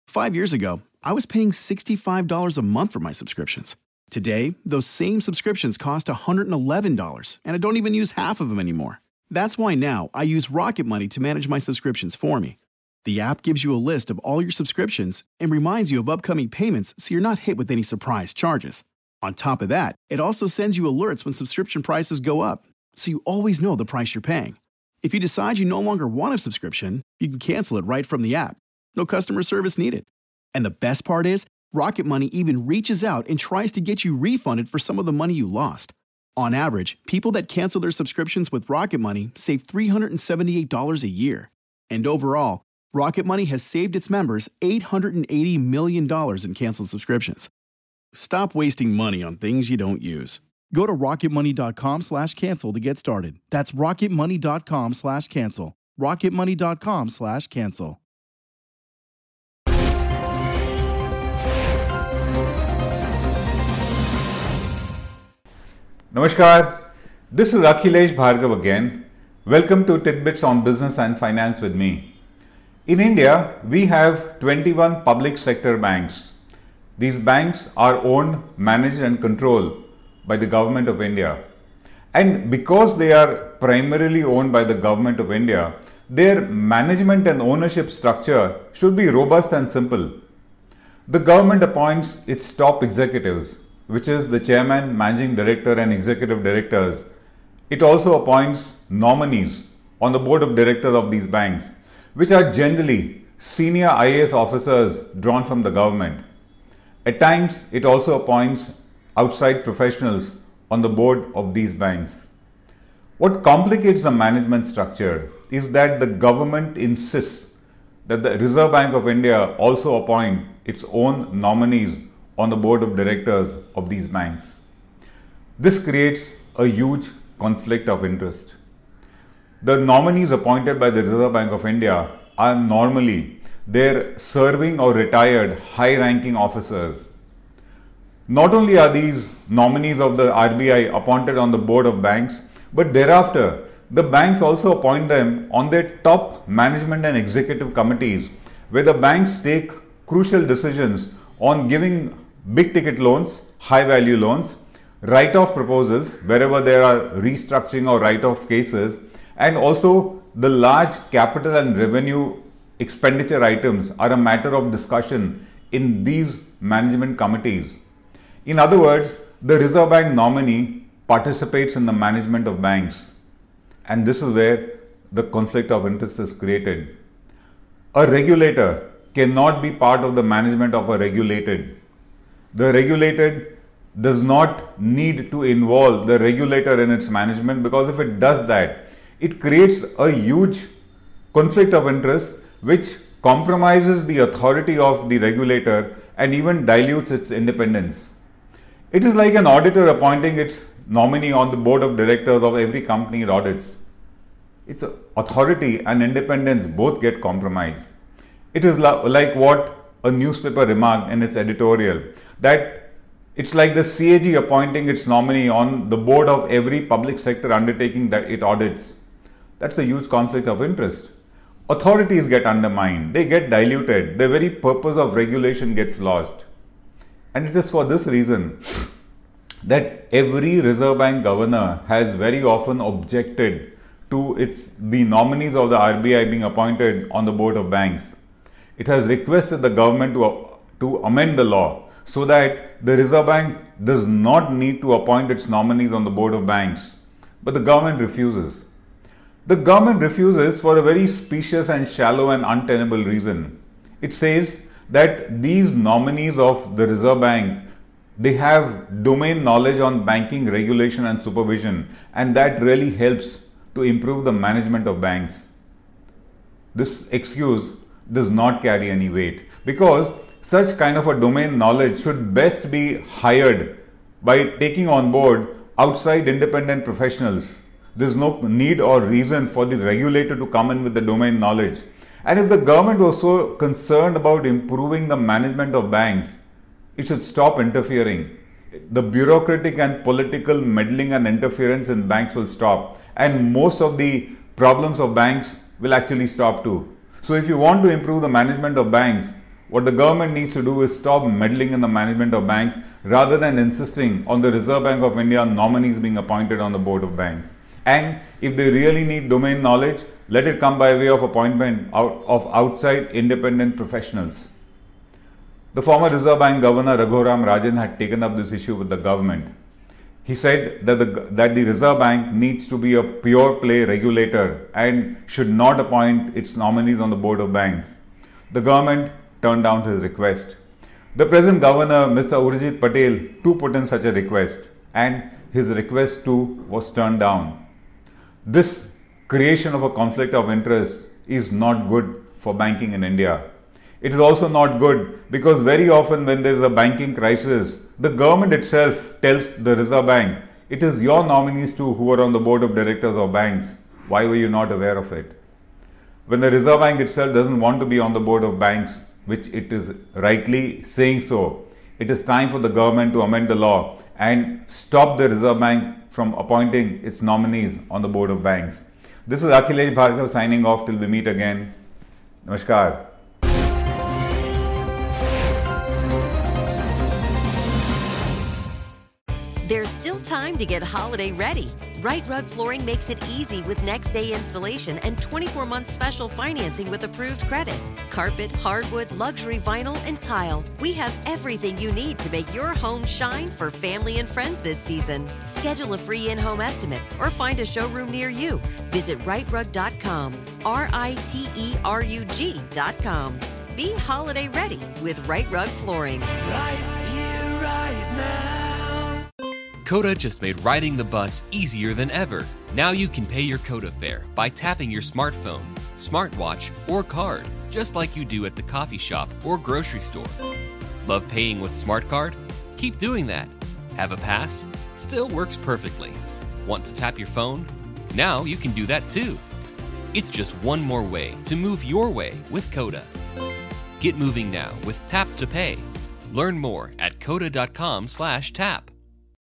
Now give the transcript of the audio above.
5 years ago, I was paying $65 a month for my subscriptions. Today, those same subscriptions cost $111, and I don't even use half of them anymore. That's why now I use Rocket Money to manage my subscriptions for me. The app gives you a list of all your subscriptions and reminds you of upcoming payments so you're not hit with any surprise charges. On top of that, it also sends you alerts when subscription prices go up, so you always know the price you're paying. If you decide you no longer want a subscription, you can cancel it right from the app. No customer service needed. And the best part is, Rocket Money even reaches out and tries to get you refunded for some of the money you lost. On average, people that cancel their subscriptions with Rocket Money save $378 a year. And overall, Rocket Money has saved its members $880 million in canceled subscriptions. Stop wasting money on things you don't use. Go to rocketmoney.com/cancel to get started. That's rocketmoney.com/cancel. rocketmoney.com/cancel. Namaskar, this is Akhilesh Bhargav again. Welcome to Tidbits on Business and Finance with me. In India, we have 21 public sector banks. These banks are owned, managed and controlled by the Government of India. And because they are primarily owned by the Government of India, their management and ownership structure should be robust and simple. The government appoints its top executives, which is the chairman, managing director and executive directors. It also appoints nominees on the board of directors of these banks, which are generally senior IAS officers drawn from the government. At times, it also appoints outside professionals on the board of these banks. What complicates the management structure is that the government insists that the Reserve Bank of India also appoint its own nominees on the board of directors of these banks. This creates a huge conflict of interest. The nominees appointed by the Reserve Bank of India are normally their serving or retired high-ranking officers. Not only are these nominees of the RBI appointed on the board of banks, but thereafter the banks also appoint them on their top management and executive committees, where the banks take crucial decisions on giving big ticket loans, high value loans, write-off proposals wherever there are restructuring or write-off cases, and also the large capital and revenue expenditure items are a matter of discussion in these management committees. In other words, the Reserve Bank nominee participates in the management of banks, and this is where the conflict of interest is created. A regulator cannot be part of the management of a regulated. The regulated does not need to involve the regulator in its management, because if it does that, it creates a huge conflict of interest which compromises the authority of the regulator and even dilutes its independence. It is like an auditor appointing its nominee on the board of directors of every company it audits. Its authority and independence both get compromised. It is like what a newspaper remarked in its editorial, that it's like the CAG appointing its nominee on the board of every public sector undertaking that it audits. That's a huge conflict of interest. Authorities get undermined, they get diluted, the very purpose of regulation gets lost. And it is for this reason that every Reserve Bank governor has very often objected to the nominees of the RBI being appointed on the board of banks. It has requested the government to amend the law so that the Reserve Bank does not need to appoint its nominees on the board of banks. But the government refuses. The government refuses for a very specious and shallow and untenable reason. It says that these nominees of the Reserve Bank, they have domain knowledge on banking, regulation and supervision, and that really helps to improve the management of banks. This excuse does not carry any weight, because such kind of a domain knowledge should best be hired by taking on board outside independent professionals. There is no need or reason for the regulator to come in with the domain knowledge. And if the government was so concerned about improving the management of banks, it should stop interfering. The bureaucratic and political meddling and interference in banks will stop, and most of the problems of banks will actually stop too. So if you want to improve the management of banks, What the government needs to do is stop meddling in the management of banks rather than insisting on the Reserve Bank of India nominees being appointed on the board of banks. And if they really need domain knowledge, let it come by way of appointment of outside independent professionals. The former Reserve Bank Governor Raghuram Rajan had taken up this issue with the government. He said that the Reserve Bank needs to be a pure play regulator and should not appoint its nominees on the board of banks. The government turned down his request. The present governor, Mr. Urjit Patel, too put in such a request, and his request too was turned down. This creation of a conflict of interest is not good for banking in India. It is also not good because very often when there is a banking crisis, the government itself tells the Reserve Bank, it is your nominees too who are on the board of directors of banks. Why were you not aware of it? When the Reserve Bank itself doesn't want to be on the board of banks, which it is rightly saying so, it is time for the government to amend the law and stop the Reserve Bank from appointing its nominees on the board of banks. This is Akhilesh Bhargav signing off till we meet again. Namaskar. There's still time to get holiday ready. Right Rug Flooring makes it easy with next day installation and 24-month special financing with approved credit. Carpet, hardwood, luxury vinyl, and tile. We have everything you need to make your home shine for family and friends this season. Schedule a free in-home estimate or find a showroom near you. Visit rightrug.com, RITERUG.com. Be holiday ready with Right Rug Flooring. Right here, right now. Coda just made riding the bus easier than ever. Now you can pay your Coda fare by tapping your smartphone, smartwatch, or card, just like you do at the coffee shop or grocery store. Love paying with SmartCard? Keep doing that. Have a pass? Still works perfectly. Want to tap your phone? Now you can do that too. It's just one more way to move your way with Coda. Get moving now with Tap to Pay. Learn more at coda.com/tap.